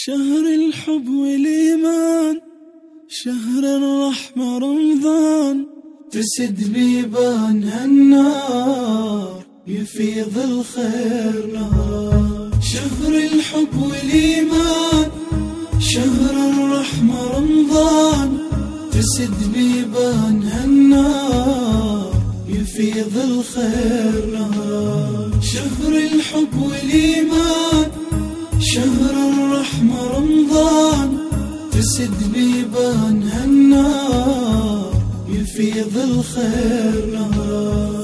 شهر الحب والإيمان، شهر الرحمة رمضان، تسد بيبان هالنار، يفيض الخير نهار. شهر الحب والإيمان، شهر الرحمة رمضان، تسد بيبان هالنار، يفيض الخير نهار. شهر الحب والإيمان، شهر الرحمة رمضان، تسد بيبان هالنار، يفيض الخير نهار.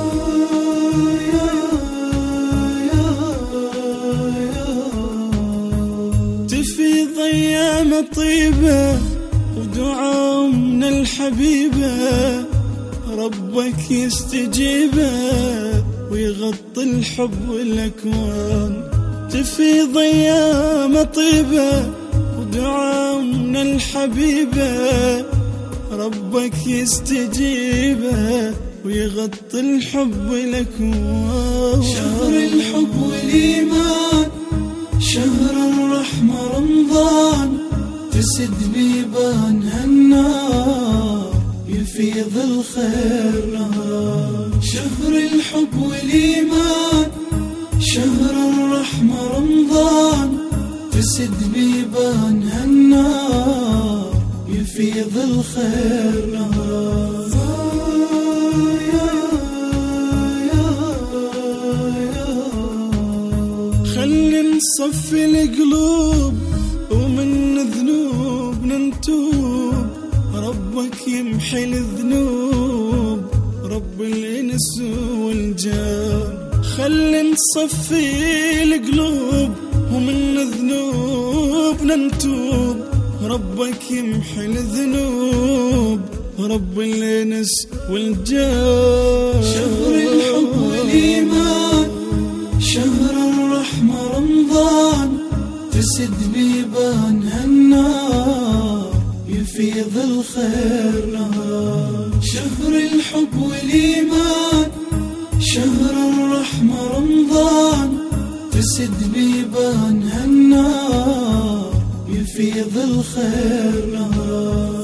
تفيض أيام طيبة ودعاء من الحبيبة، ربك يستجيبه ويغطي الحب والأكوان. تفيض أيام طيبة ودعاء من الحبيبة، ربك يستجيبه ويغطي الحب والأكوان. شهر الحب والإيمان، شهر الرحمة رمضان، تسد بيبان هالنار، يفيض الخير نهار. شهر الحب والإيمان، شهر الرحمة رمضان، تسد بيبان هالنار، يفيض الخير نهار. خلي نصفي القلوب ومن ذنوبنا نتوب، ربك يمحي الذنوب، رب الإنس والجان. خلي نصفي القلوب ومن ذنوبنا نتوب، ربك يمحي الذنوب، رب الإنس والجان. شهر الحب والإيمان، شهر الرحمة رمضان، تسد بيبان هالنار، يفيض الخير نهار. شهر الحب والإيمان، شهر الرحمة رمضان، تسد بيبان هالنار، يفيض الخير نهار.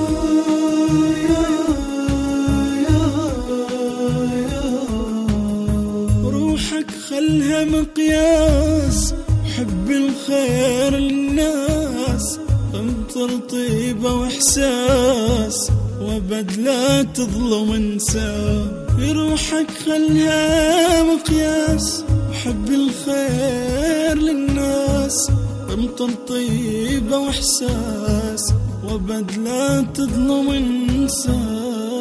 روحك خلها مقياس، حب الخير للناس، امطر طيبة واحساس، وابد لا تظلم انسان. روحك خلها مقياس، حب الخير للناس، امطر طيبة واحساس، وابد لا تظلم انسان.